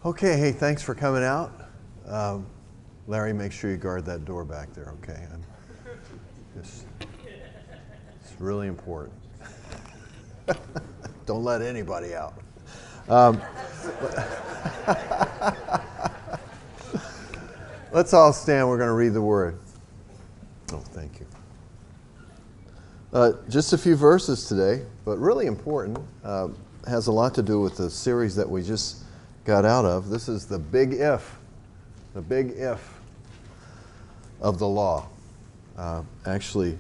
Okay, hey, thanks for coming out. Larry, make sure you guard that door back there, okay? It's really important. Don't let anybody out. Let's all stand. We're going to read the word. Oh, thank you. Just a few verses today, but really important. Has a lot to do with the series that we just got out of. This is the big if of the law. Actually,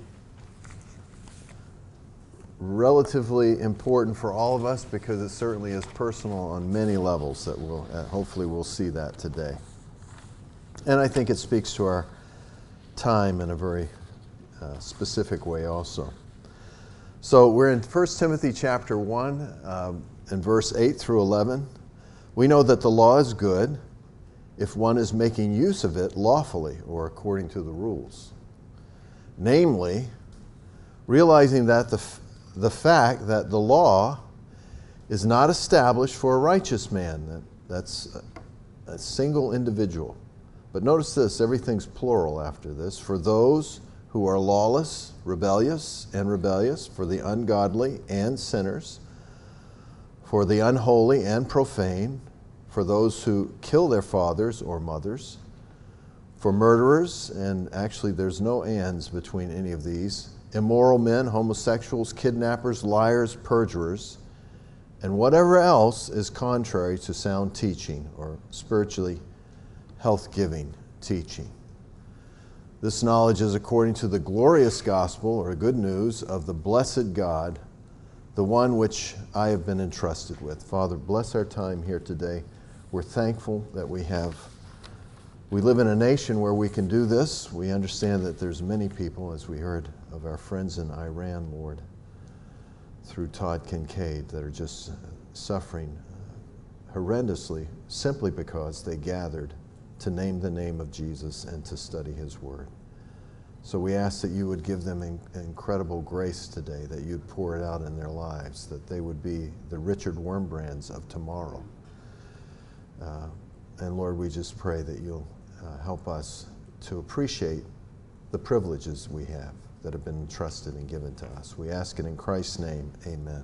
relatively important for all of us because it certainly is personal on many levels that we'll hopefully we'll see that today. And I think it speaks to our time in a very specific way also. So we're in 1 Timothy chapter 1 and verse 8 through 11. We know that the law is good if one is making use of it lawfully or according to the rules. Namely, realizing that the fact that the law is not established for a righteous man. That's a single individual. But notice this, everything's plural after this. For those who are lawless, rebellious, for the ungodly and sinners, for the unholy and profane, for those who kill their fathers or mothers, for murderers, and actually there's no ands between any of these, immoral men, homosexuals, kidnappers, liars, perjurers, and whatever else is contrary to sound teaching or spiritually health-giving teaching. This knowledge is according to the glorious gospel or good news of the blessed God, the one which I have been entrusted with. Father, bless our time here today. We're thankful that we live in a nation where we can do this. We understand that there's many people, as we heard of our friends in Iran, Lord, through Todd Kincaid, that are just suffering horrendously simply because they gathered to name the name of Jesus and to study his word. So we ask that you would give them incredible grace today, that you'd pour it out in their lives, that they would be the Richard Wurmbrands of tomorrow. And Lord, we just pray that you'll help us to appreciate the privileges we have that have been entrusted and given to us. We ask it in Christ's name, amen.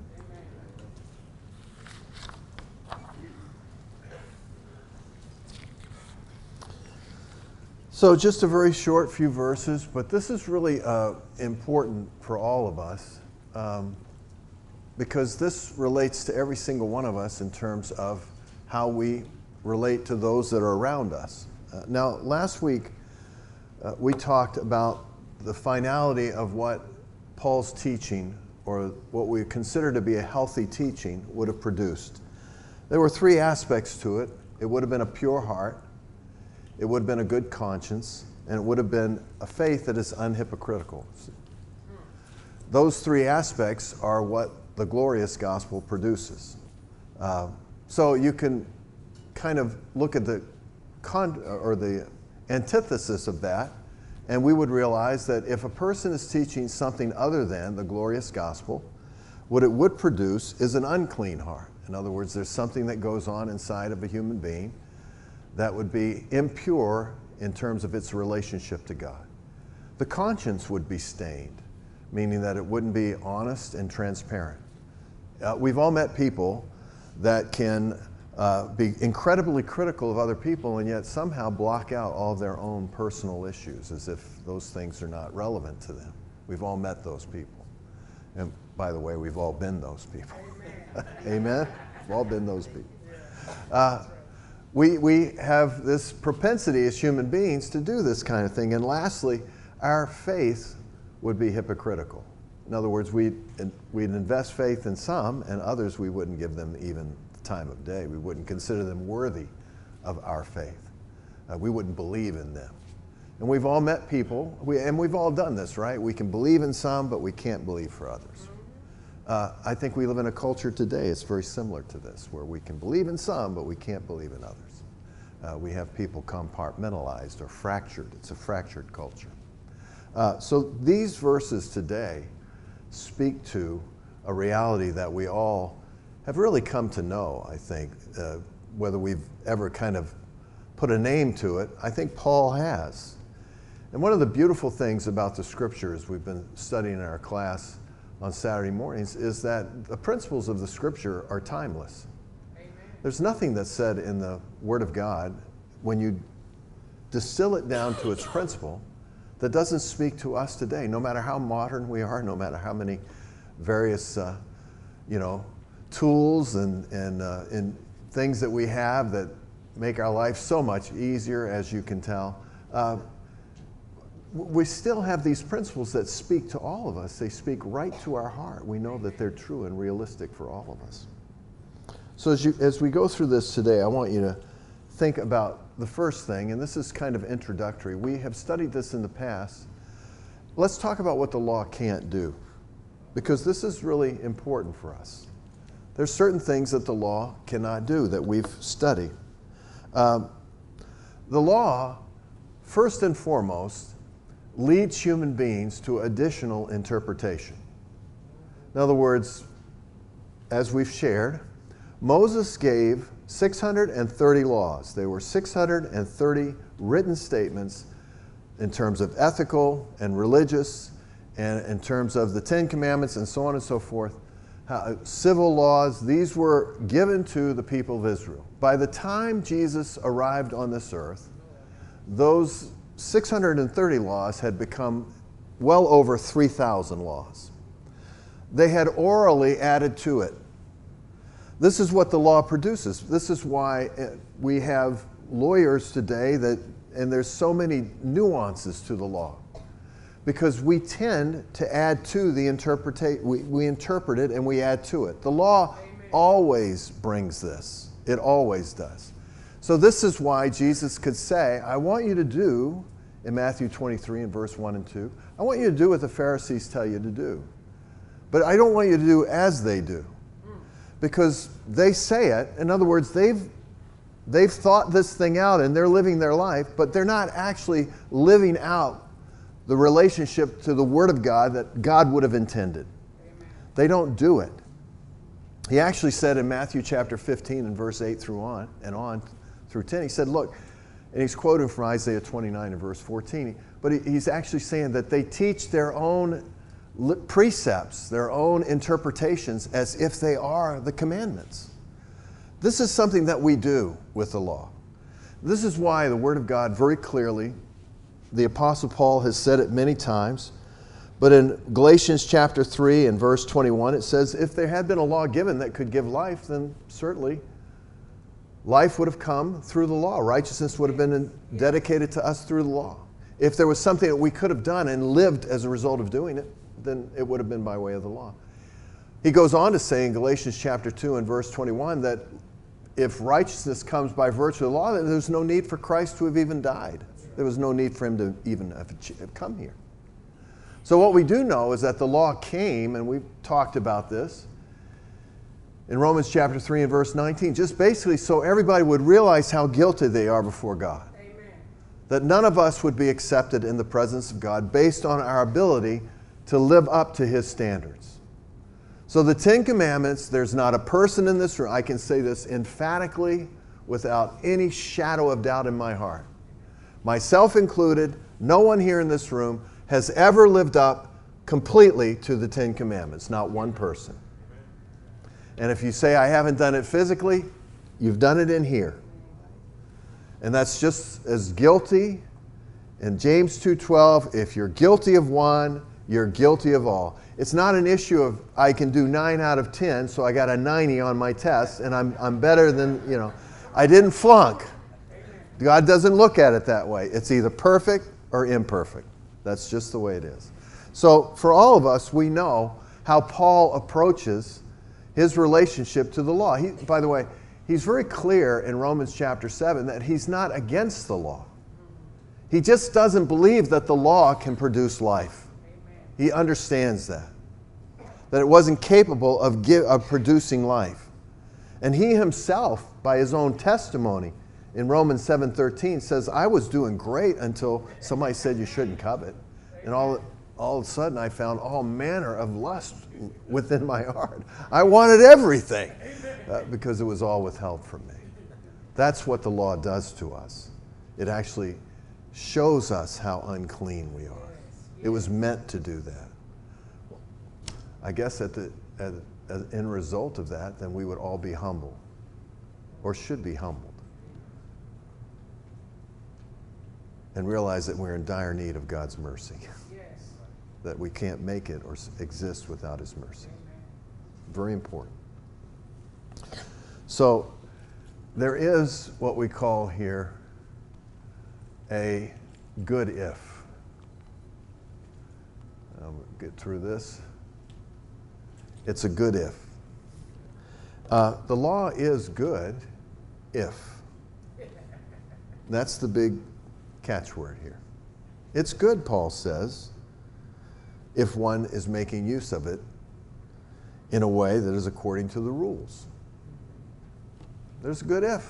So just a very short few verses, but this is really important for all of us because this relates to every single one of us in terms of how we relate to those that are around us. Now, last week we talked about the finality of what Paul's teaching, or what we consider to be a healthy teaching, would have produced. There were three aspects to it. It would have been a pure heart, it would have been a good conscience, and it would have been a faith that is unhypocritical. Those three aspects are what the glorious gospel produces. So you can kind of look at the antithesis of that, and we would realize that if a person is teaching something other than the glorious gospel, what it would produce is an unclean heart. In other words, there's something that goes on inside of a human being that would be impure in terms of its relationship to God. The conscience would be stained, meaning that it wouldn't be honest and transparent. We've all met people that can be incredibly critical of other people and yet somehow block out all of their own personal issues as if those things are not relevant to them. We've all met those people. And by the way, we've all been those people. Amen? We've all been those people. We have this propensity as human beings to do this kind of thing. And lastly, our faith would be hypocritical. In other words, we'd invest faith in some, and others we wouldn't give them even the time of day. We wouldn't consider them worthy of our faith. We wouldn't believe in them. And we've all met people, and we've all done this, right? We can believe in some, but we can't believe for others. I think we live in a culture today, it's very similar to this, where we can believe in some, but we can't believe in others. We have people compartmentalized or fractured. It's a fractured culture. So these verses today speak to a reality that we all have really come to know, I think, whether we've ever kind of put a name to it. I think Paul has. And one of the beautiful things about the scriptures we've been studying in our class on Saturday mornings is that the principles of the scripture are timeless. Amen. There's nothing that's said in the Word of God, when you distill it down to its principle, that doesn't speak to us today, no matter how modern we are, no matter how many various tools and things that we have that make our life so much easier, as you can tell. We still have these principles that speak to all of us. They speak right to our heart. We know that they're true and realistic for all of us. So as we go through this today, I want you to think about the first thing, and this is kind of introductory. We have studied this in the past. Let's talk about what the law can't do, because this is really important for us. There's certain things that the law cannot do that we've studied. The law, first and foremost, leads human beings to additional interpretation. In other words, as we've shared, Moses gave 630 laws. There were 630 written statements in terms of ethical and religious, and in terms of the Ten Commandments and so on and so forth. Civil laws, these were given to the people of Israel. By the time Jesus arrived on this earth, those 630 laws had become well over 3,000 laws. They had orally added to it. This is what the law produces. This is why we have lawyers today and there's so many nuances to the law. Because we tend to add to the interpretation. We interpret it and we add to it. The law always brings this. It always does. So this is why Jesus could say, I want you to do, in Matthew 23 and verse 1 and 2, I want you to do what the Pharisees tell you to do. But I don't want you to do as they do. Because they say it. In other words, they've thought this thing out and they're living their life, but they're not actually living out the relationship to the Word of God that God would have intended. Amen. They don't do it. He actually said in Matthew chapter 15 and verse 8 on through 10, he said, look, and he's quoting from Isaiah 29 and verse 14, but he's actually saying that they teach their own precepts, their own interpretations, as if they are the commandments. This is something that we do with the law. This is why the Word of God very clearly, the Apostle Paul has said it many times, but in Galatians chapter 3 and verse 21, it says, if there had been a law given that could give life, then certainly life would have come through the law. Righteousness would have been dedicated to us through the law. If there was something that we could have done and lived as a result of doing it, then it would have been by way of the law. He goes on to say in Galatians chapter 2 and verse 21 that if righteousness comes by virtue of the law, then there's no need for Christ to have even died. There was no need for him to even have come here. So what we do know is that the law came, and we've talked about this, in Romans chapter 3 and verse 19, just basically so everybody would realize how guilty they are before God. Amen. That none of us would be accepted in the presence of God based on our ability to live up to His standards. So the Ten Commandments, there's not a person in this room, I can say this emphatically without any shadow of doubt in my heart, myself included, no one here in this room has ever lived up completely to the Ten Commandments, not one person. And if you say I haven't done it physically, you've done it in here. And that's just as guilty. In James 2:12, if you're guilty of one, you're guilty of all. It's not an issue of I can do 9 out of 10, so I got a 90 on my test, and I'm better than, I didn't flunk. God doesn't look at it that way. It's either perfect or imperfect. That's just the way it is. So for all of us, we know how Paul approaches his relationship to the law. By the way, he's very clear in Romans chapter 7 that he's not against the law. He just doesn't believe that the law can produce life. He understands that it wasn't capable of producing life. And he himself, by his own testimony, in Romans 7:13 says, I was doing great until somebody said you shouldn't covet. And all of a sudden I found all manner of lust within my heart. I wanted everything because it was all withheld from me. That's what the law does to us. It actually shows us how unclean we are. It was meant to do that. I guess as in result of that, then we would all be humble, or should be humbled, and realize that we're in dire need of God's mercy. That we can't make it or exist without His mercy. Very important. So there is what we call here a good if. I'll get through this. It's a good if. The law is good if. That's the big catchword here. It's good, Paul says, if one is making use of it in a way that is according to the rules. There's a good if.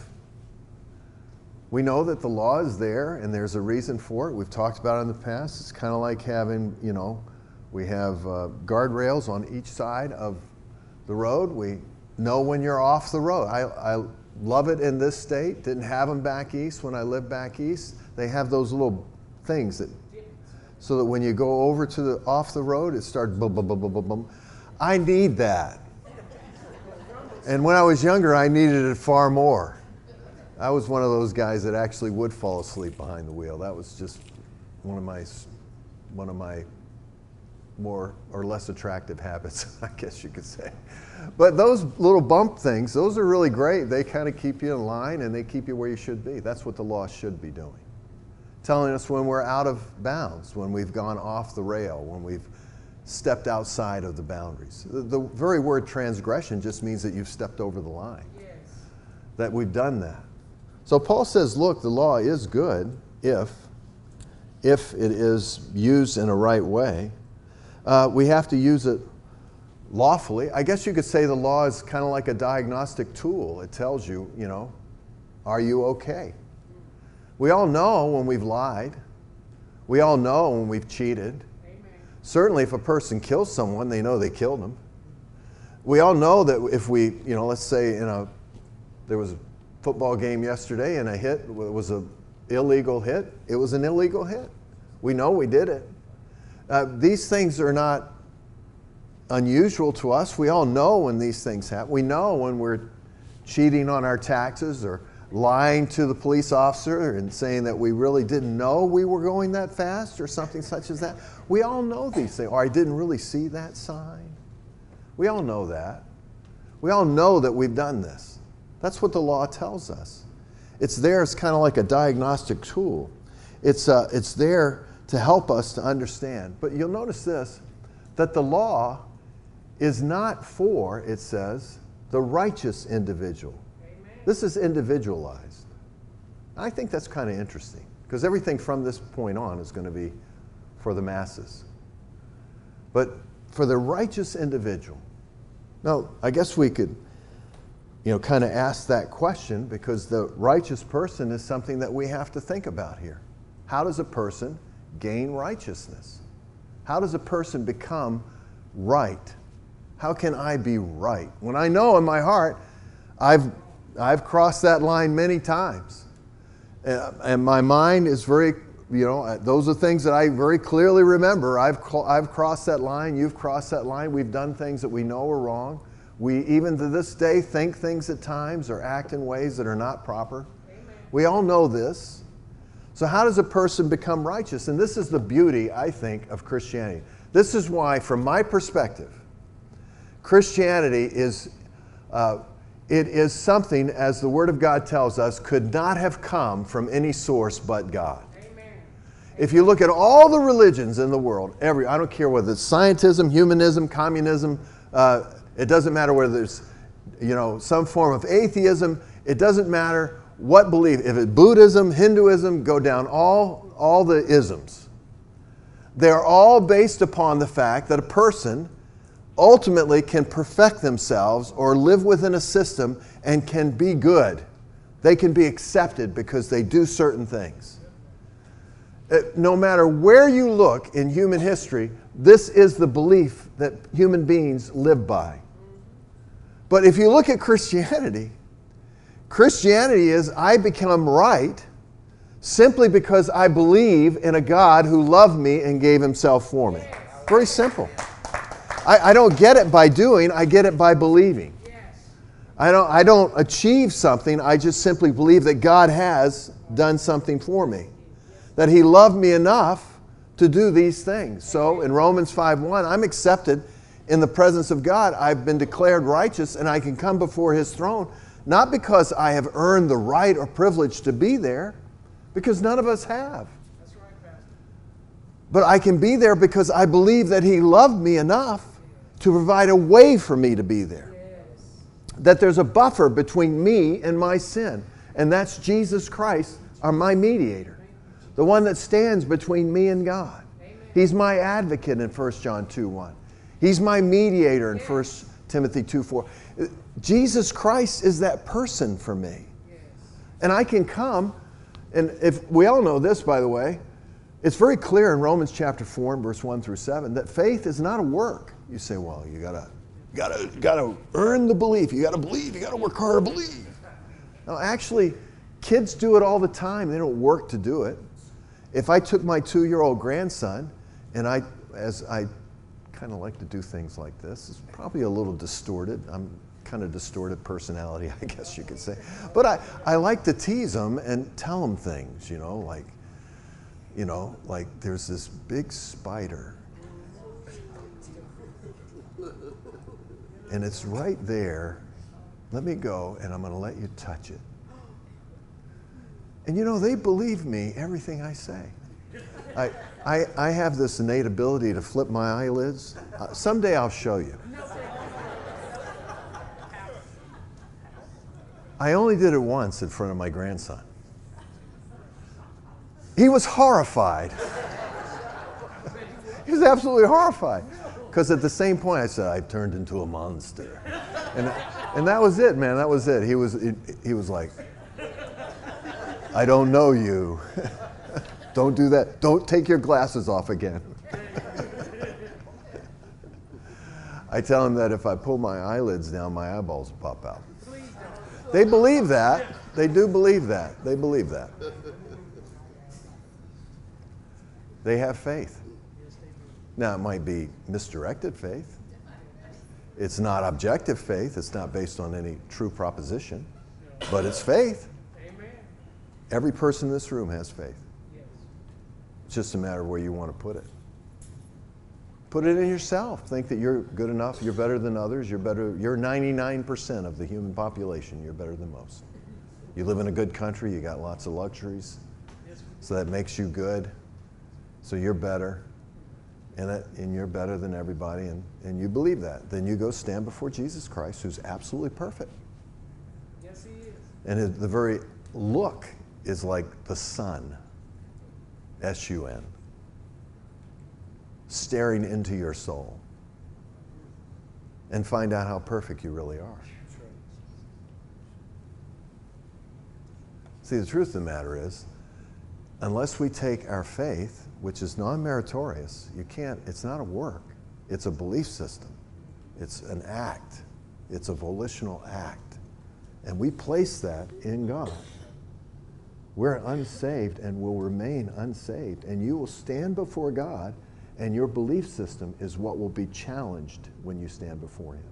We know that the law is there and there's a reason for it. We've talked about it in the past. It's kind of like having, we have guardrails on each side of the road. We know when you're off the road. I love it in this state. Didn't have them back east when I lived back east. They have those little things that, so that when you go over to the off the road, it starts boom, boom, boom, boom, boom, boom. I need that. And when I was younger, I needed it far more. I was one of those guys that actually would fall asleep behind the wheel. That was just one of my more or less attractive habits, I guess you could say. But those little bump things, those are really great. They kind of keep you in line and they keep you where you should be. That's what the law should be doing. Telling us when we're out of bounds, when we've gone off the rail, when we've stepped outside of the boundaries. The very word transgression just means that you've stepped over the line. Yes. That we've done that. So Paul says, look, the law is good if it is used in a right way. We have to use it lawfully. I guess you could say the law is kind of like a diagnostic tool. It tells you, are you okay? We all know when we've lied. We all know when we've cheated. Amen. Certainly if a person kills someone, they know they killed them. We all know that if we, let's say there was a football game yesterday and a hit was an illegal hit, it was an illegal hit. We know we did it. These things are not unusual to us. We all know when these things happen. We know when we're cheating on our taxes or lying to the police officer and saying that we really didn't know we were going that fast or something such as that. We all know these things. Or I didn't really see that sign. We all know that. We all know that we've done this. That's what the law tells us. It's there. It's kind of like a diagnostic tool. It's there to help us to understand. But you'll notice this, that the law is not for, it says, the righteous individual. This is individualized. I think that's kind of interesting because everything from this point on is going to be for the masses. But for the righteous individual. Now, I guess we could, kind of ask that question because the righteous person is something that we have to think about here. How does a person gain righteousness? How does a person become right? How can I be right? When I know in my heart, I've crossed that line many times. And my mind is very, those are things that I very clearly remember. I've crossed that line. You've crossed that line. We've done things that we know are wrong. We, even to this day, think things at times or act in ways that are not proper. Amen. We all know this. So how does a person become righteous? And this is the beauty, I think, of Christianity. This is why, from my perspective, Christianity is... it is something, as the Word of God tells us, could not have come from any source but God. Amen. If you look at all the religions in the world, I don't care whether it's scientism, humanism, communism, it doesn't matter whether there's, some form of atheism, it doesn't matter what belief. If it's Buddhism, Hinduism, go down all the isms. They're all based upon the fact that a person ultimately can perfect themselves or live within a system and can be good. They can be accepted because they do certain things. No matter where you look in human history, this is the belief that human beings live by. But if you look at Christianity, Christianity is I become right simply because I believe in a God who loved me and gave himself for me. Very simple. I don't get it by doing, I get it by believing. I don't achieve something, I just simply believe that God has done something for me. That he loved me enough to do these things. So in Romans 5:1, I'm accepted in the presence of God. I've been declared righteous and I can come before his throne, not because I have earned the right or privilege to be there, because none of us have. But I can be there because I believe that he loved me enough to provide a way for me to be there. That there's a buffer between me and my sin. And that's Jesus Christ, my mediator. The one that stands between me and God. He's my advocate in 1 John 2:1. He's my mediator in 1 Timothy 2:4. Jesus Christ is that person for me. And I can come, and if we all know this, by the way, it's very clear in Romans chapter 4 and verse 1 through 7 that faith is not a work. You say, well, you gotta earn the belief. You gotta believe. You gotta work hard to believe. No, actually, kids do it all the time. They don't work to do it. If I took my 2-year-old grandson, and as I kind of like to do things like this, it's probably a little distorted. I'm kind of distorted personality, I guess you could say. But I like to tease them and tell them things, like there's this big spider. And it's right there. Let me go, and I'm going to let you touch it. And they believe me, everything I say. I have this innate ability to flip my eyelids. Someday I'll show you. I only did it once in front of my grandson. He was horrified. He was absolutely horrified. Because at the same point I said, I've turned into a monster. And that was it, man. That was it. He was like, I don't know you. Don't do that. Don't take your glasses off again. I tell him that if I pull my eyelids down, my eyeballs will pop out. They believe that. They do believe that. They believe that. They have faith. Now, it might be misdirected faith. It's not objective faith. It's not based on any true proposition. But it's faith. Every person in this room has faith. It's just a matter of where you want to put it. Put it in yourself. Think that you're good enough, you're better than others, you're 99% of the human population, you're better than most. You live in a good country, you got lots of luxuries, so that makes you good. So you're better, and you're better than everybody, and you believe that. Then you go stand before Jesus Christ, who's absolutely perfect. Yes, he is. And the very look is like the sun, S-U-N, staring into your soul, and find out how perfect you really are. See, the truth of the matter is, unless we take our faith, which is non-meritorious, it's not a work, it's a belief system. It's an act. It's a volitional act. And we place that in God. We're unsaved and will remain unsaved. And you will stand before God, and your belief system is what will be challenged when you stand before Him.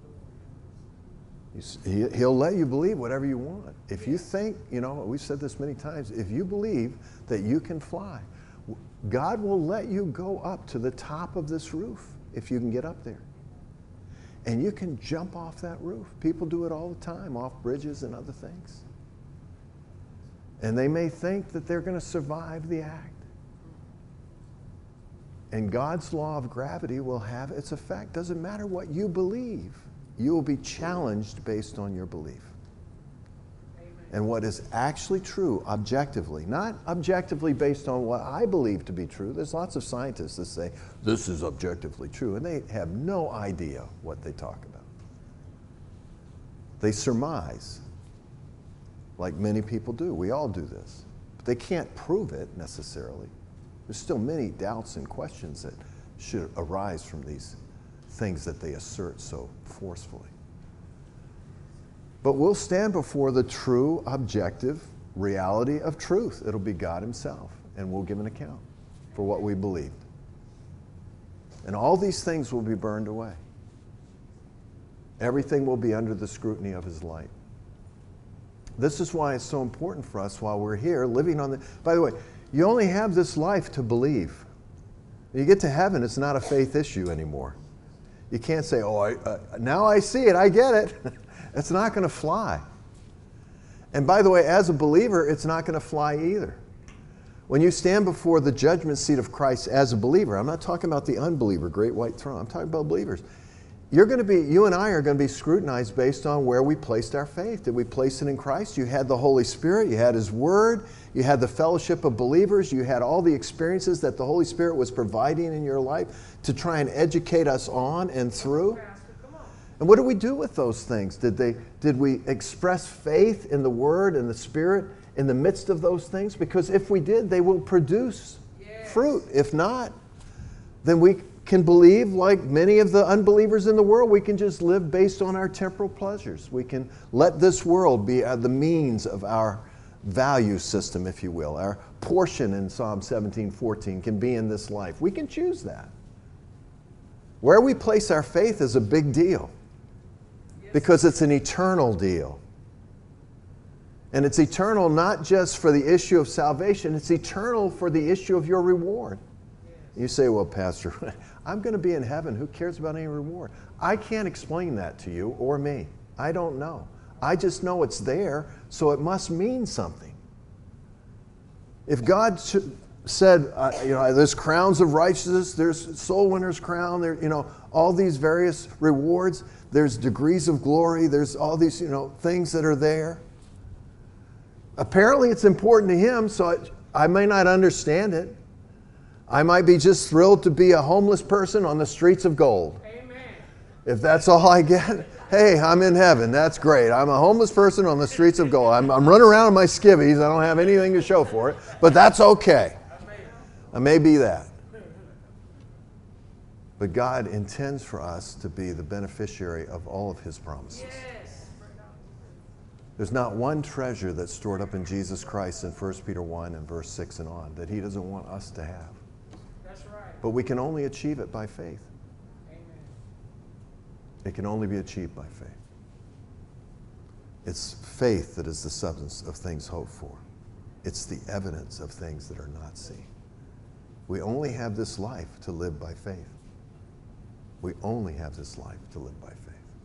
He'll let you believe whatever you want. If you think, we've said this many times, if you believe that you can fly, God will let you go up to the top of this roof if you can get up there. And you can jump off that roof. People do it all the time, off bridges and other things. And they may think that they're going to survive the act. And God's law of gravity will have its effect. Doesn't matter what you believe. You will be challenged based on your belief. Amen. And what is actually true objectively, not objectively based on what I believe to be true. There's lots of scientists that say, this is objectively true, and they have no idea what they talk about. They surmise, like many people do. We all do this. But they can't prove it necessarily. There's still many doubts and questions that should arise from these things that they assert so forcefully. But we'll stand before the true, objective reality of truth. It'll be God himself, and we'll give an account for what we believed. And all these things will be burned away. Everything will be under the scrutiny of his light. This is why it's so important for us while we're here living on the... By the way, you only have this life to believe. When you get to heaven, it's not a faith issue anymore. You can't say, now I see it, I get it. It's not going to fly. And by the way, as a believer, it's not going to fly either. When you stand before the judgment seat of Christ as a believer, I'm not talking about the unbeliever, great white throne, I'm talking about believers. You and I are going to be scrutinized based on where we placed our faith. Did we place it in Christ? You had the Holy Spirit, you had his word, you had the fellowship of believers, you had all the experiences that the Holy Spirit was providing in your life to try and educate us on and through. And what do we do with those things? Did we express faith in the Word and the Spirit in the midst of those things? Because if we did, they will produce fruit. If not, then we can believe like many of the unbelievers in the world. We can just live based on our temporal pleasures. We can let this world be the means of our value system, if you will. Our portion in Psalm 17:14 can be in this life. We can choose that. Where we place our faith is a big deal. Because it's an eternal deal. And it's eternal not just for the issue of salvation, it's eternal for the issue of your reward. You say, well, Pastor, I'm going to be in heaven. Who cares about any reward? I can't explain that to you or me. I don't know. I just know it's there, so it must mean something. If God said, there's crowns of righteousness, there's soul winner's crown, there, all these various rewards, there's degrees of glory, there's all these, things that are there. Apparently it's important to him, so I may not understand it. I might be just thrilled to be a homeless person on the streets of gold. Amen. If that's all I get, hey, I'm in heaven. That's great. I'm a homeless person on the streets of gold. I'm running around in my skivvies. I don't have anything to show for it, but that's okay. I may be that. But God intends for us to be the beneficiary of all of his promises. Yes. There's not one treasure that's stored up in Jesus Christ in 1 Peter 1 and verse 6 and on that he doesn't want us to have. That's right. But we can only achieve it by faith. Amen. It can only be achieved by faith. It's faith that is the substance of things hoped for. It's the evidence of things that are not seen. We only have this life to live by faith. We only have this life to live by faith.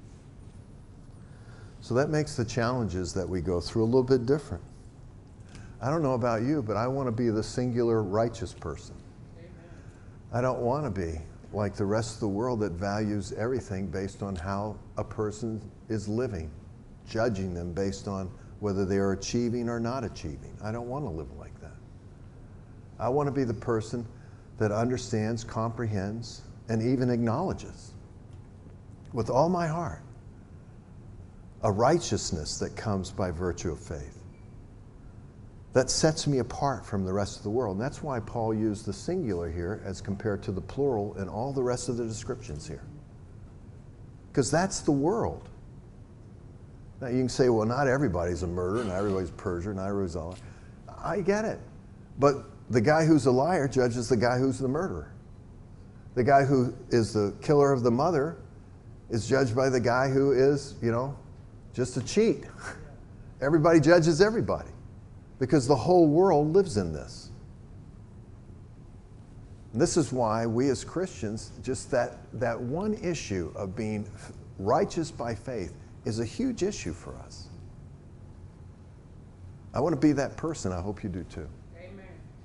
So that makes the challenges that we go through a little bit different. I don't know about you, but I want to be the singular righteous person. Amen. I don't want to be like the rest of the world that values everything based on how a person is living, judging them based on whether they are achieving or not achieving. I don't want to live like that. I want to be the person that understands, comprehends, and even acknowledges with all my heart a righteousness that comes by virtue of faith that sets me apart from the rest of the world. And that's why Paul used the singular here as compared to the plural in all the rest of the descriptions here. Because that's the world. Now you can say, well, not everybody's a murderer, not everybody's a perjurer, not everybody's a liar. I get it. But the guy who's a liar judges the guy who's the murderer. The guy who is the killer of the mother is judged by the guy who is, just a cheat. Everybody judges everybody because the whole world lives in this. And this is why we as Christians, just that one issue of being righteous by faith is a huge issue for us. I want to be that person. I hope you do too. Amen.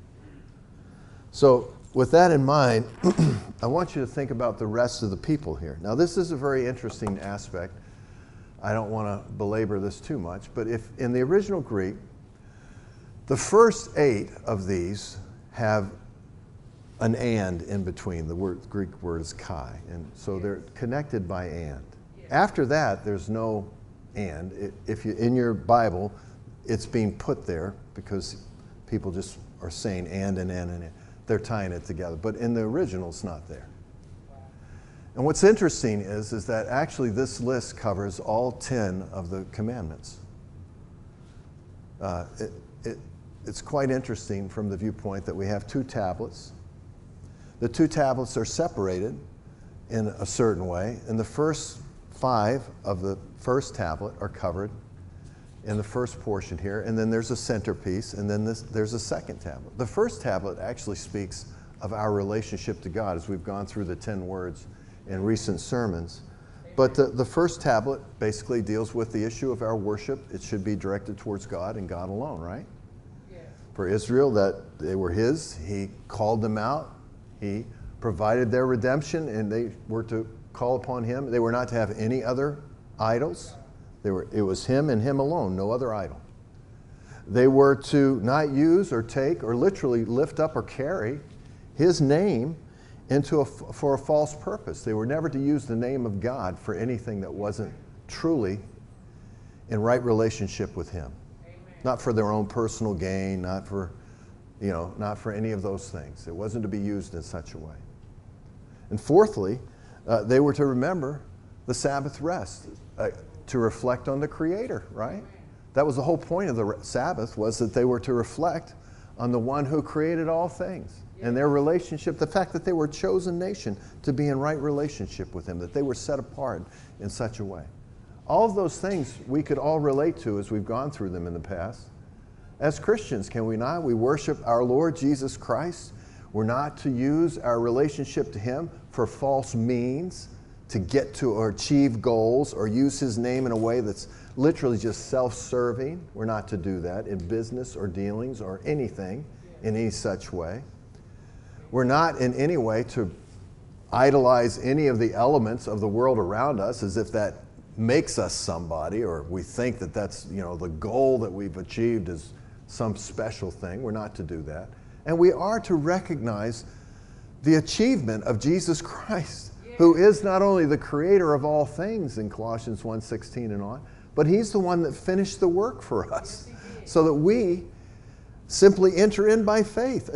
So with that in mind, I want you to think about the rest of the people here. Now this is a very interesting aspect. I don't want to belabor this too much, but if in the original Greek, the first 8 of these have an and in between. The Greek word is kai, and so they're connected by and. After that, there's no and. If you in your Bible, it's being put there because people just are saying and. They're tying it together. But in the original, it's not there. And what's interesting is that actually this list covers all 10 of the commandments. It's quite interesting from the viewpoint that we have 2 tablets. The 2 tablets are separated in a certain way, and the first 5 of the first tablet are covered in the first portion here, and then there's a centerpiece, and then there's a second tablet. The first tablet actually speaks of our relationship to God, as we've gone through the 10 words in recent sermons. But the first tablet basically deals with the issue of our worship. It should be directed towards God and God alone, right? Yes. For Israel, that they were His. He called them out. He provided their redemption, and they were to call upon Him. They were not to have any other idols. It was Him and Him alone, no other idol. They were to not use or take or literally lift up or carry His name for a false purpose. They were never to use the name of God for anything that wasn't truly in right relationship with Him. Amen. Not for their own personal gain, not for any of those things. It wasn't to be used in such a way. And fourthly, they were to remember the Sabbath rest, to reflect on the Creator, right? That was the whole point of the Sabbath, was that they were to reflect on the one who created all things. And their relationship, the fact that they were a chosen nation to be in right relationship with Him, that they were set apart in such a way. All of those things we could all relate to as we've gone through them in the past. As Christians, can we not? We worship our Lord Jesus Christ. We're not to use our relationship to Him for false means, to get to or achieve goals, or use His name in a way that's literally just self-serving. We're not to do that in business or dealings or anything in any such way. We're not in any way to idolize any of the elements of the world around us as if that makes us somebody, or we think that that's, the goal that we've achieved is some special thing. We're not to do that. And we are to recognize the achievement of Jesus Christ, who is not only the creator of all things in Colossians 1:16 and on, but He's the one that finished the work for us, so that we simply enter in by faith.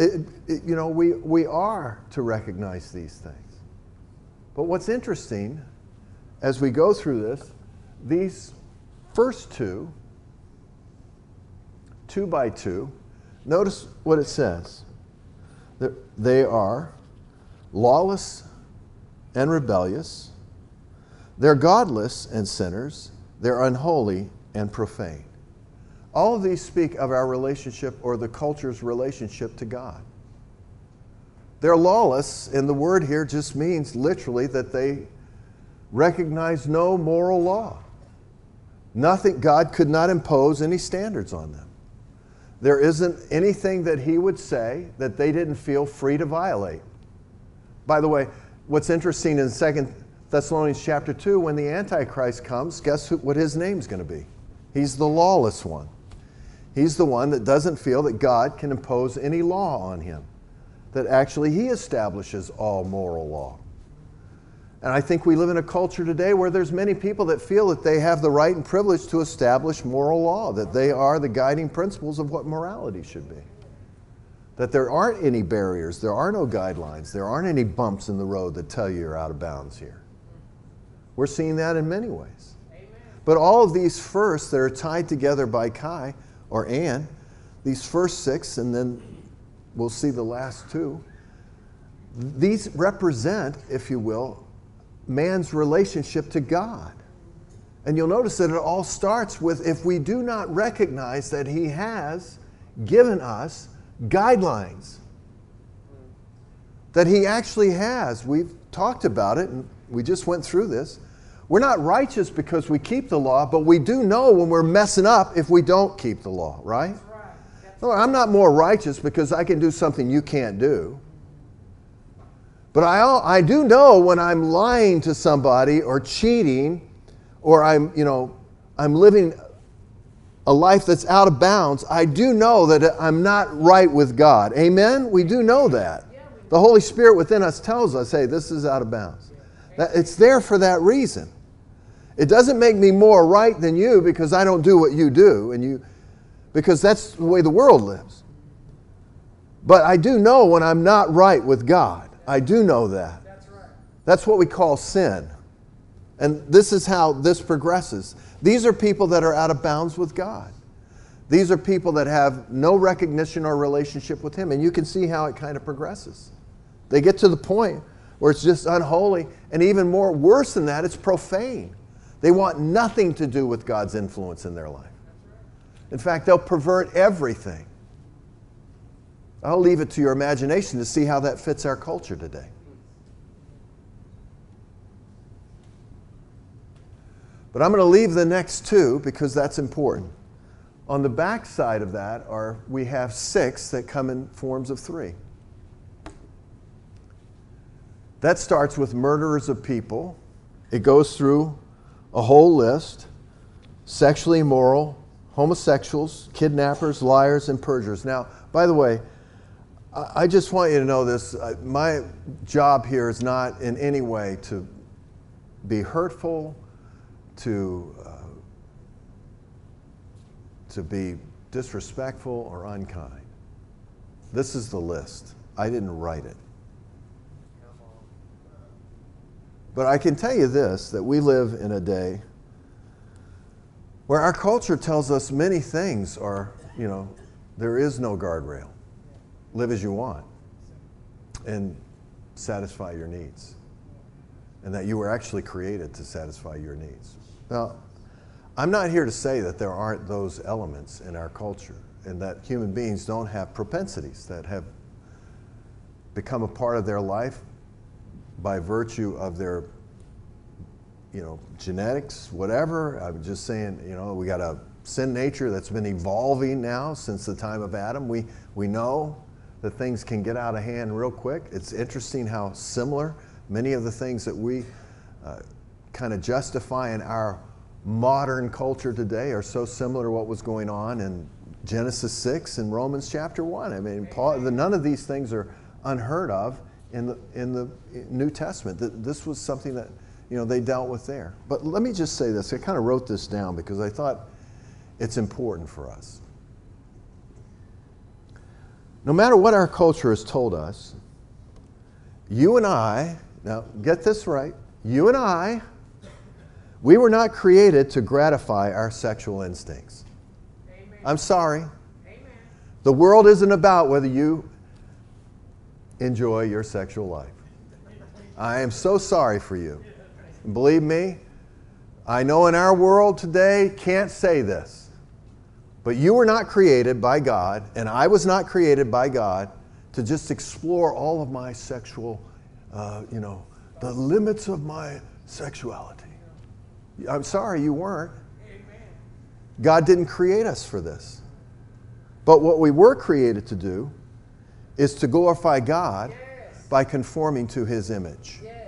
We are to recognize these things. But what's interesting, as we go through this, these first 2 by 2, notice what it says. They are lawless and rebellious. They're godless and sinners. They're unholy and profane. All of these speak of our relationship, or the culture's relationship, to God. They're lawless, and the word here just means literally that they recognize no moral law. Nothing, God could not impose any standards on them. There isn't anything that He would say that they didn't feel free to violate. By the way, what's interesting in 2 Thessalonians chapter 2, when the Antichrist comes, guess what his name's going to be? He's the lawless one. He's the one that doesn't feel that God can impose any law on him, that actually He establishes all moral law. And I think we live in a culture today where there's many people that feel that they have the right and privilege to establish moral law, that they are the guiding principles of what morality should be. That there aren't any barriers, there are no guidelines, there aren't any bumps in the road that tell you you're out of bounds here. We're seeing that in many ways. Amen. But all of these first that are tied together by Kai or Ann, these first 6, and then we'll see the last 2, these represent, if you will, man's relationship to God. And you'll notice that it all starts with, if we do not recognize that He has given us guidelines, that He actually has. We've talked about it, and we just went through this. We're not righteous because we keep the law, but we do know when we're messing up if we don't keep the law, right? That's right. That's No, I'm not more righteous because I can do something you can't do. But I do know when I'm lying to somebody or cheating, or I'm living a life that's out of bounds. I do know that I'm not right with God. Amen? We do know that. The Holy Spirit within us tells us, hey, this is out of bounds. It's there for that reason. It doesn't make me more right than you because I don't do what you do, because that's the way the world lives. But I do know when I'm not right with God. I do know that. right. That's what we call sin. And this is how this progresses. These are people that are out of bounds with God. These are people that have no recognition or relationship with Him. And you can see how it kind of progresses. They get to the point where it's just unholy, and even more worse than that, it's profane. They want nothing to do with God's influence in their life. In fact, they'll pervert everything. I'll leave it to your imagination to see how that fits our culture today. But I'm going to leave the next two because that's important. On the back side of that we have 6 that come in forms of 3. That starts with murderers of people. It goes through a whole list: sexually immoral, homosexuals, kidnappers, liars, and perjurers. Now, by the way, I just want you to know this. My job here is not in any way to be hurtful, to be disrespectful or unkind. This is the list. I didn't write it. But I can tell you this, that we live in a day where our culture tells us many things are, there is no guardrail. Live as you want and satisfy your needs. And that you were actually created to satisfy your needs. Now, I'm not here to say that there aren't those elements in our culture and that human beings don't have propensities that have become a part of their life by virtue of their, genetics, whatever. I'm just saying, we got a sin nature that's been evolving now since the time of Adam. We know that things can get out of hand real quick. It's interesting how similar many of the things that we kind of justify in our modern culture today are so similar to what was going on in Genesis 6 and Romans chapter 1. I mean, none of these things are unheard of in the New Testament. This was something that they dealt with there. But let me just say this. I kind of wrote this down because I thought it's important for us. No matter what our culture has told us, you and I, now get this right, you and I, we were not created to gratify our sexual instincts. Amen. I'm sorry. Amen. The world isn't about whether you enjoy your sexual life. I am so sorry for you. And believe me, I know in our world today can't say this, but you were not created by God, and I was not created by God to just explore all of my sexual, the limits of my sexuality. I'm sorry, you weren't. Amen. God didn't create us for this. But what we were created to do is to glorify God by conforming to His image. Yes.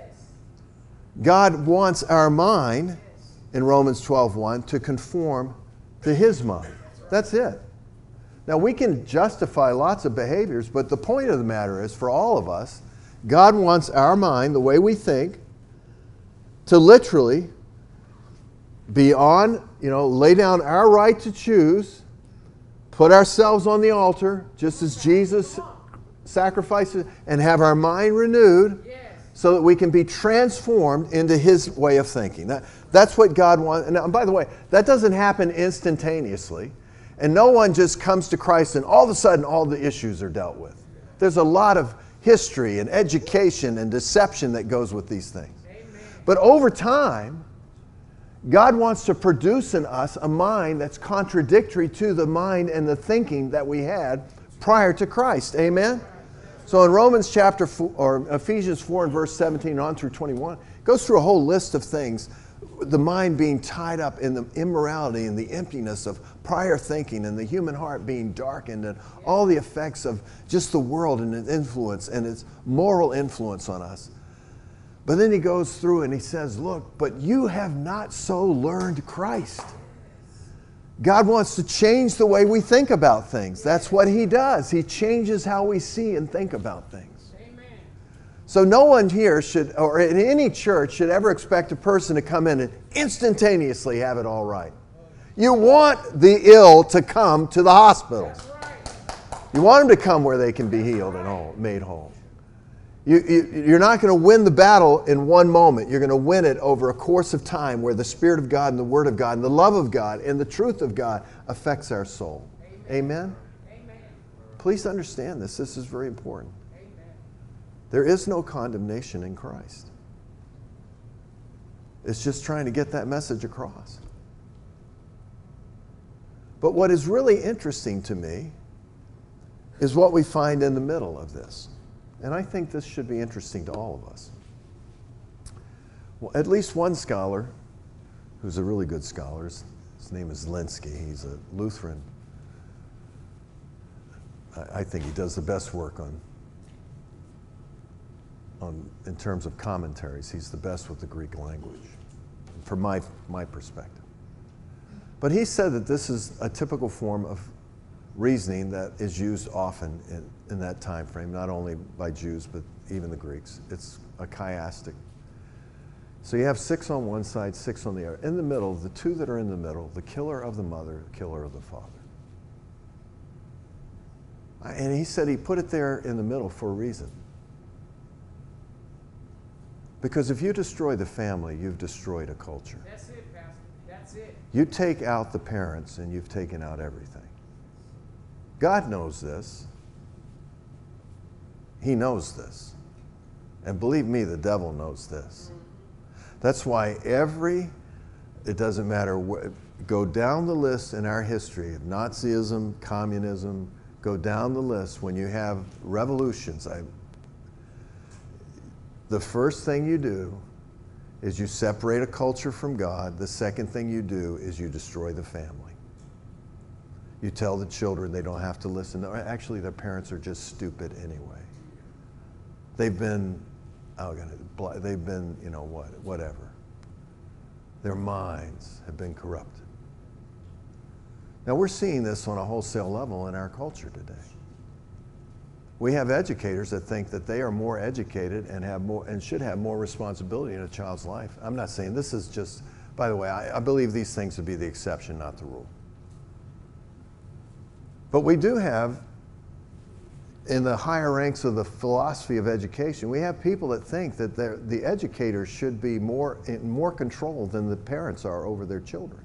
God wants our mind, in Romans 12:1, to conform to His mind. That's it. Now, we can justify lots of behaviors, but the point of the matter is, for all of us, God wants our mind, the way we think, to literally be on, lay down our right to choose, put ourselves on the altar, just as Jesus sacrifices, and have our mind renewed so that we can be transformed into His way of thinking. That's what God wants. And by the way, that doesn't happen instantaneously. And no one just comes to Christ and all of a sudden all the issues are dealt with. There's a lot of history and education and deception that goes with these things. Amen. But over time, God wants to produce in us a mind that's contradictory to the mind and the thinking that we had prior to Christ. Amen? So in Romans chapter 4, or Ephesians 4 and verse 17 on through 21, it goes through a whole list of things. The mind being tied up in the immorality and the emptiness of prior thinking, and the human heart being darkened, and all the effects of just the world and its influence and its moral influence on us. But then he goes through and he says, look, but you have not so learned Christ. God wants to change the way we think about things. That's what He does. He changes how we see and think about things. So no one here should, or in any church, should ever expect a person to come in and instantaneously have it all right. You want the ill to come to the hospital. You want them to come where they can be healed and made whole. You're not going to win the battle in one moment. You're going to win it over a course of time where the Spirit of God and the Word of God and the love of God and the truth of God affects our soul. Amen? Amen. Please understand this. This is very important. Amen. There is no condemnation in Christ. It's just trying to get that message across. But what is really interesting to me is what we find in the middle of this. And I think this should be interesting to all of us. Well, at least one scholar, who's a really good scholar, his name is Linsky, he's a Lutheran. I think he does the best work in terms of commentaries. He's the best with the Greek language, from my perspective. But he said that this is a typical form of reasoning that is used often in that time frame, not only by Jews, but even the Greeks. It's a chiastic. So you have 6 on one side, 6 on the other. In the middle, the two that are in the middle, the killer of the mother, the killer of the father. And he said he put it there in the middle for a reason. Because if you destroy the family, you've destroyed a culture. That's it, Pastor. That's it. You take out the parents and you've taken out everything. God knows this. He knows this. And believe me, the devil knows this. That's why it doesn't matter, go down the list in our history of Nazism, communism, go down the list when you have revolutions. The first thing you do is you separate a culture from God. The second thing you do is you destroy the family. You tell the children they don't have to listen. Actually, their parents are just stupid anyway. They've been, whatever. Their minds have been corrupted. Now, we're seeing this on a wholesale level in our culture today. We have educators that think that they are more educated and should have more responsibility in a child's life. I'm not saying this is just, by the way, I believe these things would be the exception, not the rule. But we do have, in the higher ranks of the philosophy of education, we have people that think that the educators should be in more control than the parents are over their children.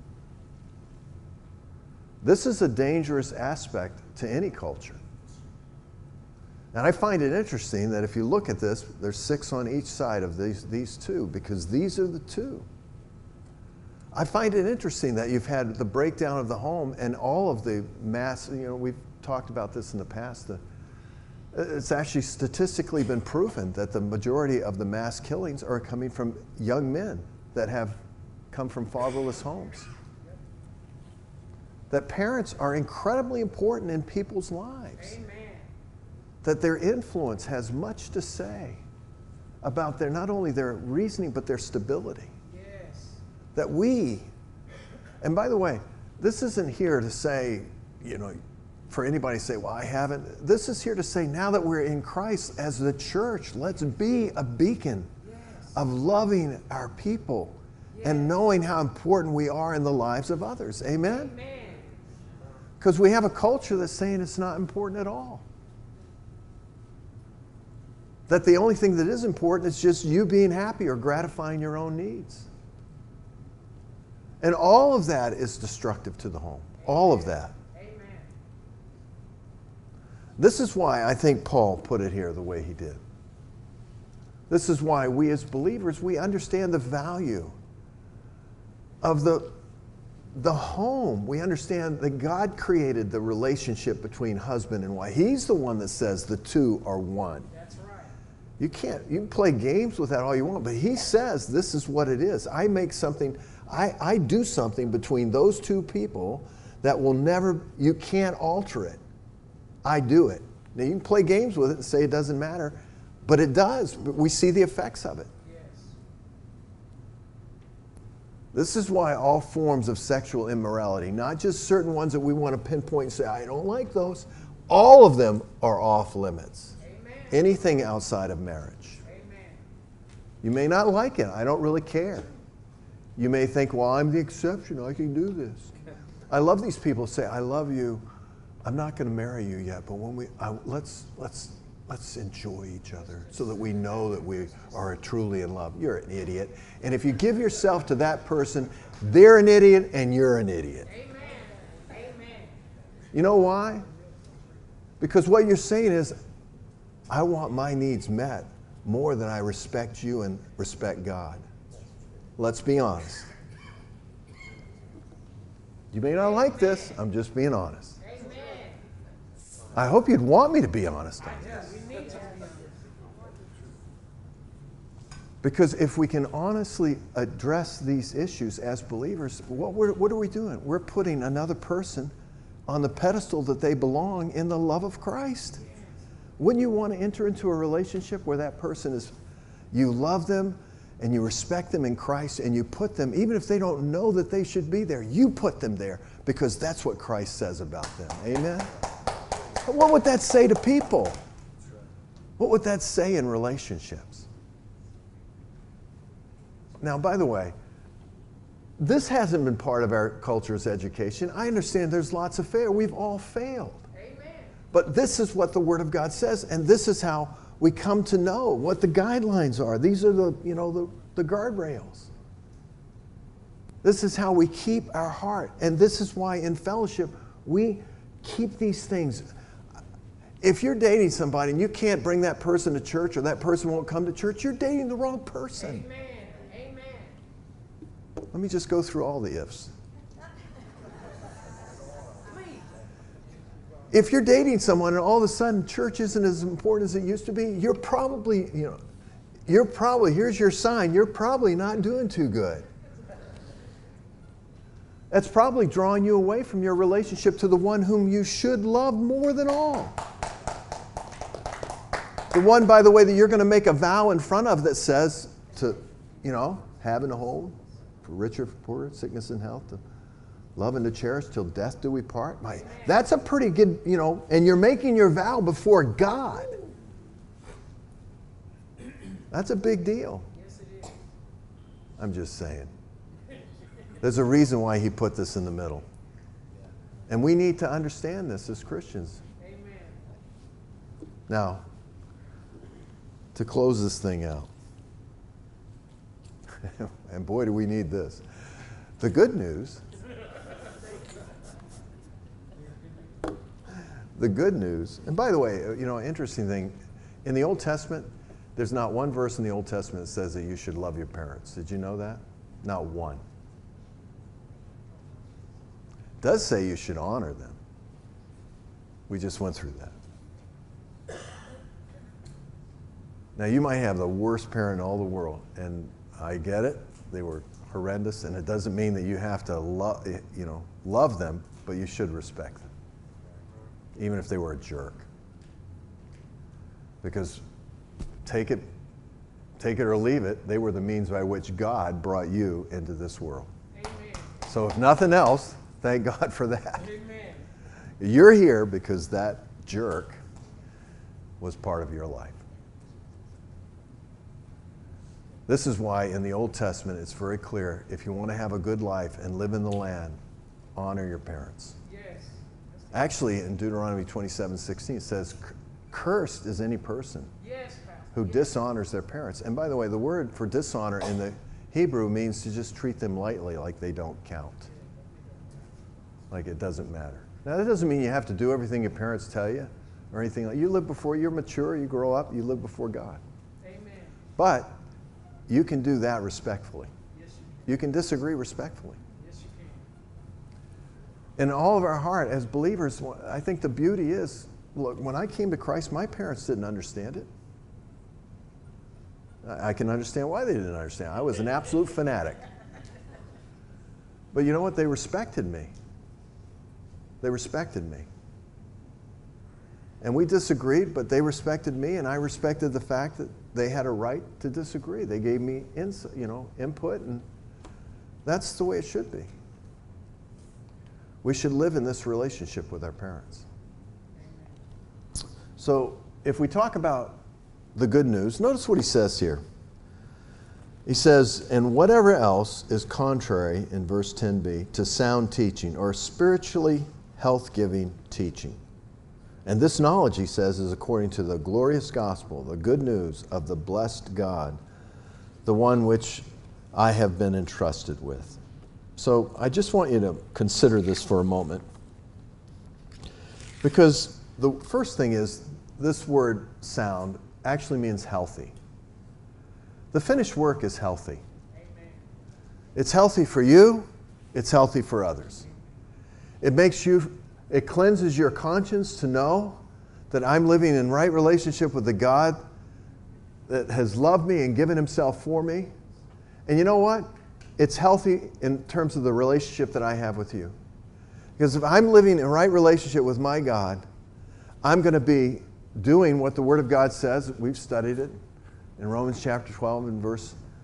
This is a dangerous aspect to any culture. And I find it interesting that if you look at this, there's 6 on each side of these two, because these are the two. I find it interesting that you've had the breakdown of the home and all of the mass, we've talked about this in the past. It's actually statistically been proven that the majority of the mass killings are coming from young men that have come from fatherless homes. That parents are incredibly important in people's lives. Amen. That their influence has much to say about not only their reasoning, but their stability. Yes. That and by the way, this isn't here to say, for anybody to say, well, I haven't. This is here to say, now that we're in Christ as the church, let's be a beacon of loving our people and knowing how important we are in the lives of others. Amen? Amen. Because we have a culture that's saying it's not important at all. That the only thing that is important is just you being happy or gratifying your own needs. And all of that is destructive to the home. All of that. Amen. This is why I think Paul put it here the way he did. This is why we as believers, we understand the value of the home. We understand that God created the relationship between husband and wife. He's the one that says the two are one. That's right. You can play games with that all you want, but he says this is what it is. I do something between those two people that will never, you can't alter it. I do it. Now you can play games with it and say it doesn't matter, but it does. We see the effects of it. Yes. This is why all forms of sexual immorality, not just certain ones that we want to pinpoint and say, I don't like those, all of them are off limits. Amen. Anything outside of marriage. Amen. You may not like it. I don't really care. You may think, well, I'm the exception. I can do this. I love these people who say, I love you. I'm not going to marry you yet, but when let's Let's enjoy each other so that we know that we are truly in love. You're an idiot. And if you give yourself to that person, they're an idiot and you're an idiot. Amen. Amen. You know why? Because what you're saying is, I want my needs met more than I respect you and respect God. Let's be honest. You may not like this. I'm just being honest. Amen. I hope you'd want me to be honest on this. We need to be honest. Because if we can honestly address these issues as believers, what are we doing? We're putting another person on the pedestal that they belong in the love of Christ. Wouldn't you want to enter into a relationship where that person is, you love them and you respect them in Christ and you put them, even if they don't know that they should be there, you put them there because that's what Christ says about them. Amen? But what would that say to people? What would that say in relationships? Now, by the way, this hasn't been part of our culture's education. I understand there's lots of failure. We've all failed. Amen. But this is what the Word of God says, and this is how we come to know what the guidelines are. These are the guardrails. This is how we keep our heart. And this is why in fellowship we keep these things. If you're dating somebody and you can't bring that person to church or that person won't come to church, you're dating the wrong person. Amen. Amen. Let me just go through all the ifs. Please. If you're dating someone and all of a sudden church isn't as important as it used to be, you're probably, here's your sign, you're probably not doing too good. That's probably drawing you away from your relationship to the one whom you should love more than all. The one, by the way, that you're going to make a vow in front of that says to, have and hold, for rich or for poor, sickness and health, to love and to cherish till death do we part. That's a pretty good, and you're making your vow before God. That's a big deal. Yes, it is. I'm just saying. There's a reason why he put this in the middle. And we need to understand this as Christians. Amen. Now, to close this thing out, and boy, do we need this. The good news, and by the way, interesting thing, in the Old Testament, there's not one verse in the Old Testament that says that you should love your parents. Did you know that? Not one. It does say you should honor them. We just went through that. Now, you might have the worst parent in all the world, and I get it. They were horrendous, and it doesn't mean that you have to love them, but you should respect them, even if they were a jerk. Because take it or leave it, they were the means by which God brought you into this world. Amen. So if nothing else, thank God for that. Amen. You're here because that jerk was part of your life. This is why in the Old Testament it's very clear, if you want to have a good life and live in the land, honor your parents. Yes. Actually, in Deuteronomy 27:16 it says, cursed is any person Yes, Pastor. who dishonors their parents. And by the way, the word for dishonor in the Hebrew means to just treat them lightly, like they don't count. Like it doesn't matter. Now, that doesn't mean you have to do everything your parents tell you or anything like that. You live before you're mature, you grow up, you live before God. Amen. But you can do that respectfully. Yes, you You can disagree respectfully. can. Yes, you can. In all of our heart, as believers, I think the beauty is, look, when I came to Christ, my parents didn't understand it. I can understand why they didn't understand. I was an absolute fanatic. But you know what? They respected me. They respected me. And we disagreed, but they respected me, and I respected the fact that they had a right to disagree. They gave me input, and that's the way it should be. We should live in this relationship with our parents. So if we talk about the good news, notice what he says here. He says, and whatever else is contrary, in verse 10b, to sound teaching or spiritually health-giving teaching. And this knowledge, he says, is according to the glorious gospel, the good news of the blessed God, the one which I have been entrusted with. So I just want you to consider this for a moment. Because the first thing is, this word sound actually means healthy. The finished work is healthy. Amen. It's healthy for you, it's healthy for others. It cleanses your conscience to know that I'm living in right relationship with the God that has loved me and given himself for me. And you know what? It's healthy in terms of the relationship that I have with you. Because if I'm living in right relationship with my God, I'm going to be doing what the Word of God says. We've studied it in Romans chapter 12 and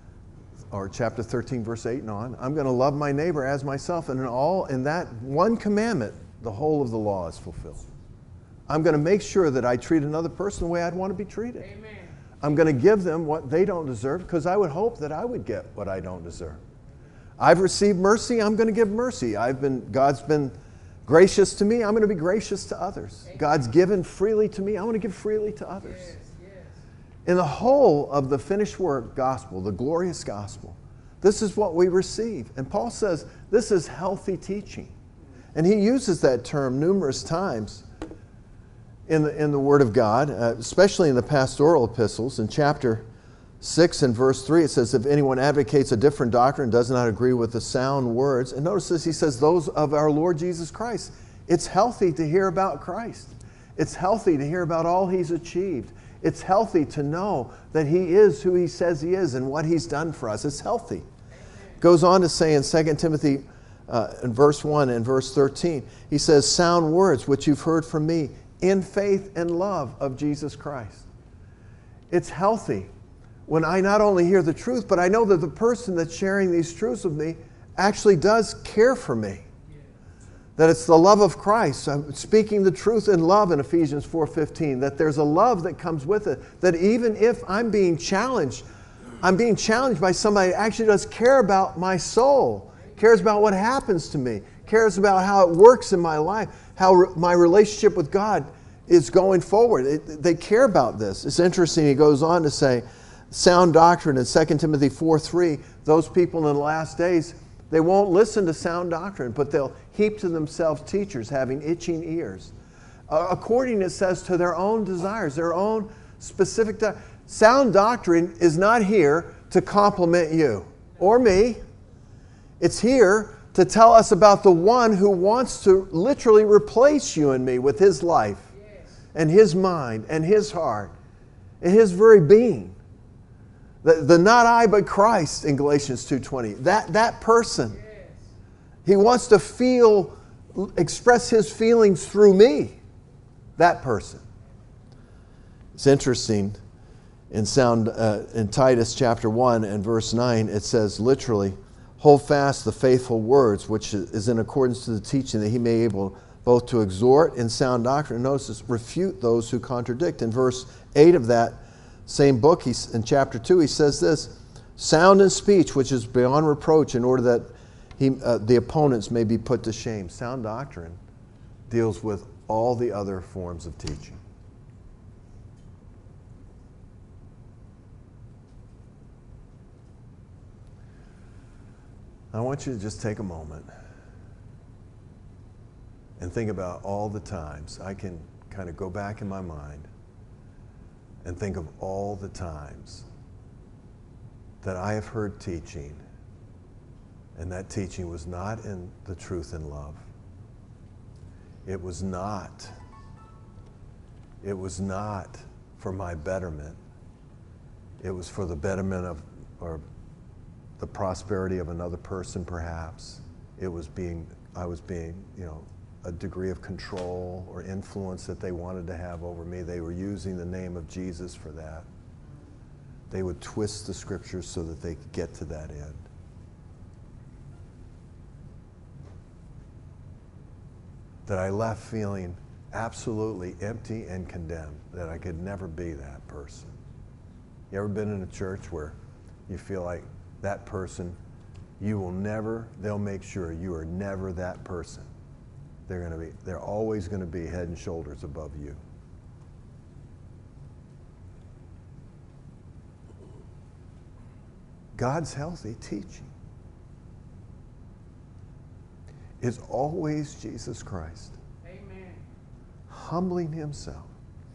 chapter 13, verse 8 and on. I'm going to love my neighbor as myself. And in that one commandment, the whole of the law is fulfilled. I'm going to make sure that I treat another person the way I'd want to be treated. Amen. I'm going to give them what they don't deserve, because I would hope that I would get what I don't deserve. I've received mercy, I'm going to give mercy. God's been gracious to me, I'm going to be gracious to others. Amen. God's given freely to me, I want to give freely to others. Yes, yes. In the whole of the finished work gospel, the glorious gospel, this is what we receive. And Paul says this is healthy teaching. And he uses that term numerous times in the Word of God, especially in the pastoral epistles. In chapter 6 and verse 3, it says, if anyone advocates a different doctrine, does not agree with the sound words. And notice this, he says, those of our Lord Jesus Christ. It's healthy to hear about Christ. It's healthy to hear about all he's achieved. It's healthy to know that he is who he says he is and what he's done for us. It's healthy. Goes on to say in 2 Timothy in verse 1 and verse 13, he says, sound words which you've heard from me in faith and love of Jesus Christ. It's healthy when I not only hear the truth, but I know that the person that's sharing these truths with me actually does care for me. That it's the love of Christ. I'm speaking the truth in love in Ephesians 4:15, that there's a love that comes with it, that even if I'm being challenged by somebody that actually does care about my soul, cares about what happens to me, cares about how it works in my life, how my relationship with God is going forward. They care about this. It's interesting, he goes on to say, sound doctrine in 2 Timothy 4:3, those people in the last days, they won't listen to sound doctrine, but they'll heap to themselves teachers having itching ears. According, it says, to their own desires, their own specific sound doctrine is not here to compliment you or me. It's here to tell us about the one who wants to literally replace you and me with his life and his mind and his heart and his very being. The not I but Christ in Galatians 2:20. That person. He wants to express his feelings through me. That person. It's interesting. In Titus chapter 1 and verse 9, it says literally, hold fast the faithful words, which is in accordance to the teaching, that he may be able both to exhort in sound doctrine, and notice this, refute those who contradict. In verse 8 of that same book, in chapter 2, he says this, sound in speech, which is beyond reproach, in order that the opponents may be put to shame. Sound doctrine deals with all the other forms of teaching. I want you to just take a moment and think about all the times. I can kind of go back in my mind and think of all the times that I have heard teaching, and that teaching was not in the truth and love. It was not for my betterment. It was for the betterment of, or the prosperity of another person, perhaps. I was being, a degree of control or influence that they wanted to have over me. They were using the name of Jesus for that. They would twist the scriptures so that they could get to that end. That I left feeling absolutely empty and condemned, that I could never be that person. You ever been in a church where you feel like that person, they'll make sure you are never that person. they're always going to be head and shoulders above you. God's healthy teaching is always Jesus Christ. Amen. Humbling himself,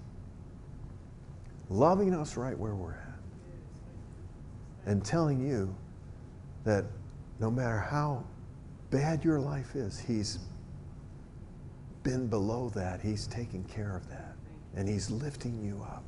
loving us right where we're at, and telling you that no matter how bad your life is, he's been below that. He's taking care of that. And he's lifting you up.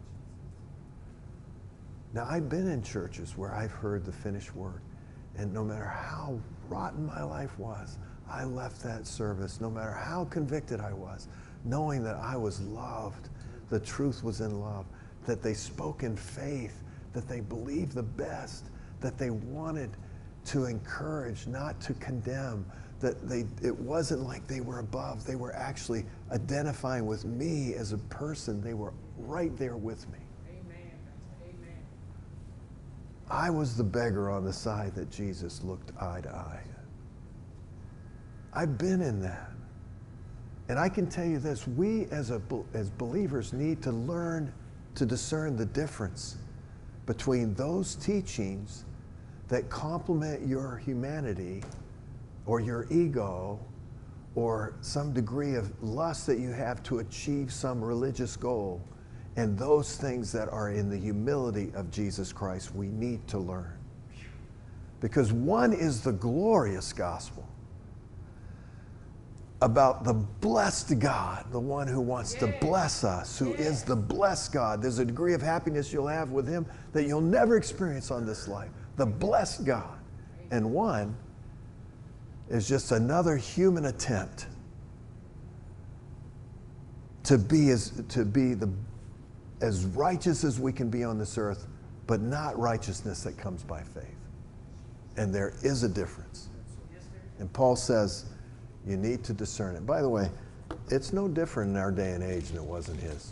Now, I've been in churches where I've heard the finished work, and no matter how rotten my life was, I left that service, no matter how convicted I was, knowing that I was loved, the truth was in love, that they spoke in faith, that they believed the best, that they wanted to encourage, not to condemn, that it wasn't like they were above. They were actually identifying with me as a person. They were right there with me. Amen. Amen. I was the beggar on the side that Jesus looked eye to eye. I've been in that. And I can tell you this, we as believers need to learn to discern the difference between those teachings that complement your humanity or your ego or some degree of lust that you have to achieve some religious goal, and those things that are in the humility of Jesus Christ. We need to learn. Because one is the glorious gospel about the blessed God, the one who wants to bless us, who is the blessed God. There's a degree of happiness you'll have with him that you'll never experience on this life. The blessed God. And one is just another human attempt to be as righteous as we can be on this earth, but not righteousness that comes by faith. And there is a difference. And Paul says, you need to discern it. By the way, it's no different in our day and age than it was in his.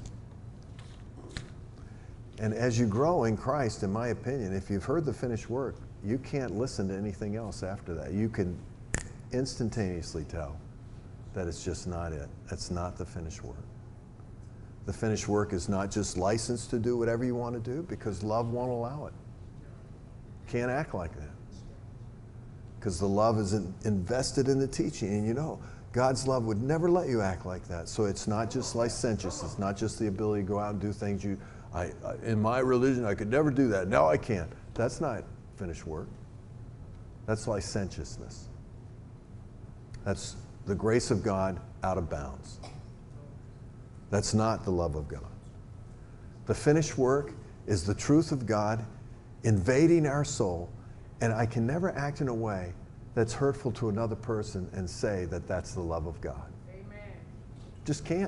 And as you grow in Christ, in my opinion, if you've heard the finished work, you can't listen to anything else after that. You can instantaneously tell that it's just not it. It's not the finished work. The finished work is not just licensed to do whatever you want to do, because love won't allow it. Can't act like that. Because the love is invested in the teaching. And you know, God's love would never let you act like that. So it's not just licentious. It's not just the ability to go out and do things in my religion, I could never do that. Now I can't. That's not finished work. That's licentiousness. That's the grace of God out of bounds. That's not the love of God. The finished work is the truth of God invading our soul, and I can never act in a way that's hurtful to another person and say that that's the love of God. Amen. Just can't.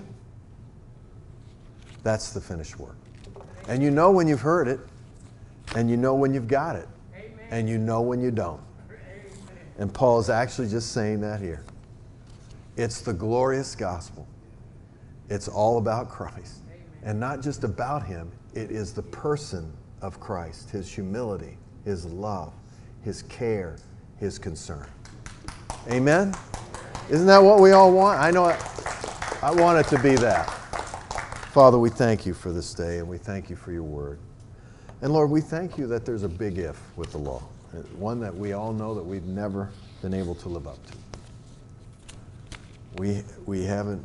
That's the finished work. And you know when you've heard it, and you know when you've got it, Amen. and you know when you don't. Amen. And Paul is actually just saying that here. It's the glorious gospel. It's all about Christ. Amen. And not just about him, it is the person of Christ, his humility, his love, his care, his concern. Amen? Isn't that what we all want? I know I want it to be that. Father, we thank you for this day, and we thank you for your word. And Lord, we thank you that there's a big if with the law, one that we all know that we've never been able to live up to. We haven't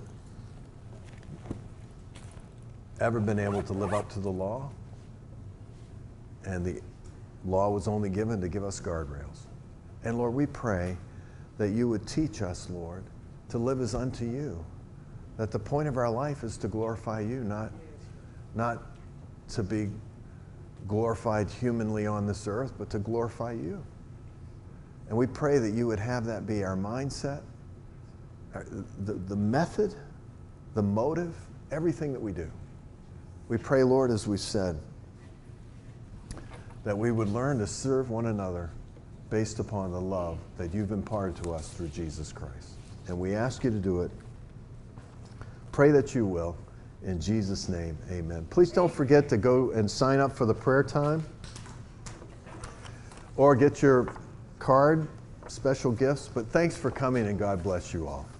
ever been able to live up to the law, and the law was only given to give us guardrails. And Lord, we pray that you would teach us, Lord, to live as unto you, that the point of our life is to glorify you, not to be glorified humanly on this earth, but to glorify you. And we pray that you would have that be our mindset, the method, the motive, everything that we do. We pray, Lord, as we said, that we would learn to serve one another based upon the love that you've imparted to us through Jesus Christ. And we ask you to do it. Pray that you will. In Jesus' name, amen. Please don't forget to go and sign up for the prayer time, or get your card, special gifts. But thanks for coming, and God bless you all.